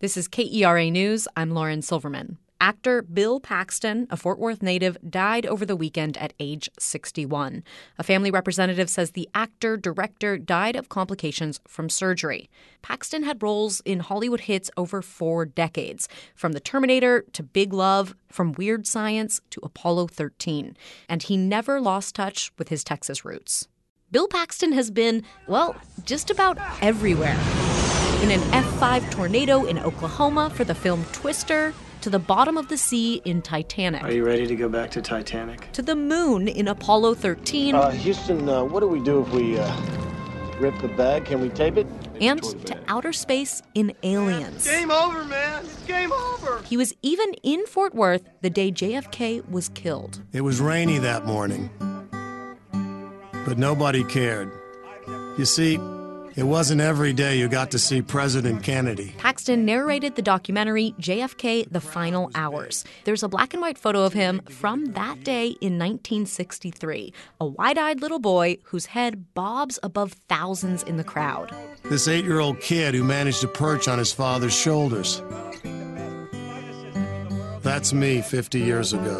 This is KERA News. I'm Lauren Silverman. Actor Bill Paxton, a Fort Worth native, died over the weekend at age 61. A family representative says the actor-director died of complications from surgery. Paxton had roles in Hollywood hits over 4 decades, from The Terminator to Big Love, from Weird Science to Apollo 13. And he never lost touch with his Texas roots. Bill Paxton has been, well, just about everywhere. In an F5 tornado in Oklahoma for the film Twister, to the bottom of the sea in Titanic. Are you ready to go back to Titanic? To the moon in Apollo 13. Houston, what do we do if we rip the bag? Can we tape it? And to outer space in Aliens. Game over, man. It's game over. He was even in Fort Worth the day JFK was killed. It was rainy that morning, but nobody cared. You see, it wasn't every day you got to see President Kennedy. Paxton narrated the documentary JFK: The Final Hours. There's a black and white photo of him from that day in 1963, a wide-eyed little boy whose head bobs above thousands in the crowd. This 8-year-old kid who managed to perch on his father's shoulders. That's me 50 years ago.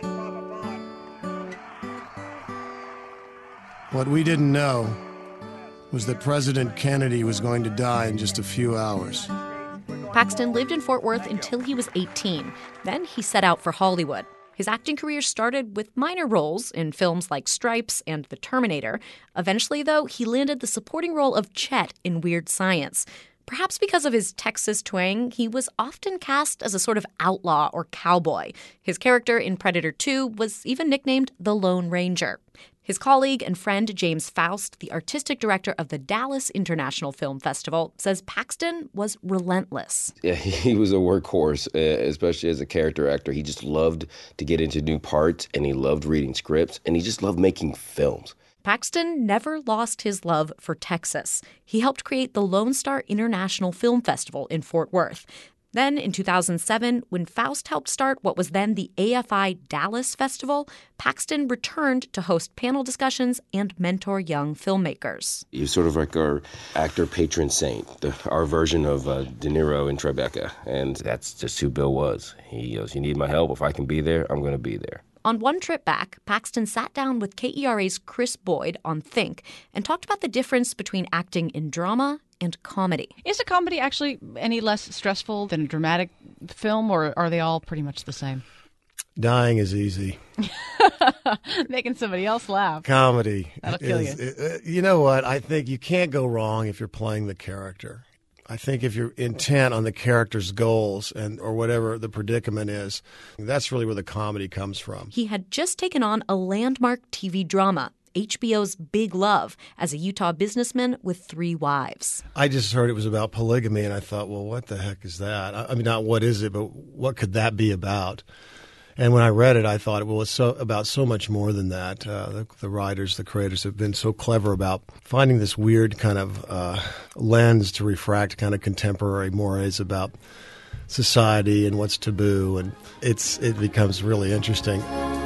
What we didn't know was that President Kennedy was going to die in just a few hours. Paxton lived in Fort Worth until he was 18. Then he set out for Hollywood. His acting career started with minor roles in films like Stripes and The Terminator. Eventually, though, he landed the supporting role of Chet in Weird Science. Perhaps because of his Texas twang, he was often cast as a sort of outlaw or cowboy. His character in Predator 2 was even nicknamed the Lone Ranger. His colleague and friend James Faust, the artistic director of the Dallas International Film Festival, says Paxton was relentless. Yeah, he was a workhorse, especially as a character actor. He just loved to get into new parts, and he loved reading scripts, and he just loved making films. Paxton never lost his love for Texas. He helped create the Lone Star International Film Festival in Fort Worth. Then, in 2007, when Faust helped start what was then the AFI Dallas Festival, Paxton returned to host panel discussions and mentor young filmmakers. He was sort of like our actor patron saint, our version of De Niro in Tribeca. And that's just who Bill was. He goes, you need my help? If I can be there, I'm going to be there. On one trip back, Paxton sat down with KERA's Chris Boyd on Think and talked about the difference between acting in drama and comedy. Is a comedy actually any less stressful than a dramatic film, or are they all pretty much the same? Dying is easy. Making somebody else laugh. Comedy. That'll kill you. You know what? I think you can't go wrong if you're playing the character. I think if you're intent on the character's goals or whatever the predicament is, that's really where the comedy comes from. He had just taken on a landmark TV drama, HBO's Big Love, as a Utah businessman with 3 wives. I just heard it was about polygamy, and I thought, well, what the heck is that? I mean, not what is it, but what could that be about? And when I read it, I thought, well, it's about so much more than that. The writers, the creators have been so clever about finding this weird kind of lens to refract kind of contemporary mores about society and what's taboo, and it becomes really interesting.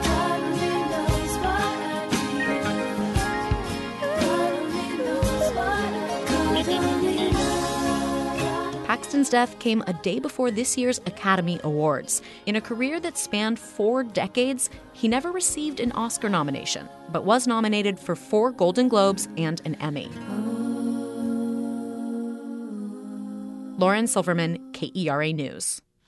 Paxton's death came a day before this year's Academy Awards. In a career that spanned 4 decades, he never received an Oscar nomination, but was nominated for 4 Golden Globes and an Emmy. Lauren Silverman, KERA News.